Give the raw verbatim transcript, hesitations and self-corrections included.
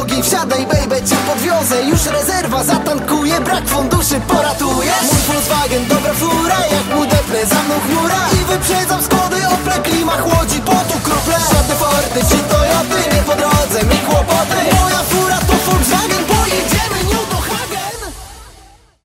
drogi, wsiadaj baby, cię podwiozę. Już rezerwa zatankuję, brak funduszy poratuje. Mój Volkswagen, dobra fura, jak mu depnę, za mną chmura i wyprzedzam z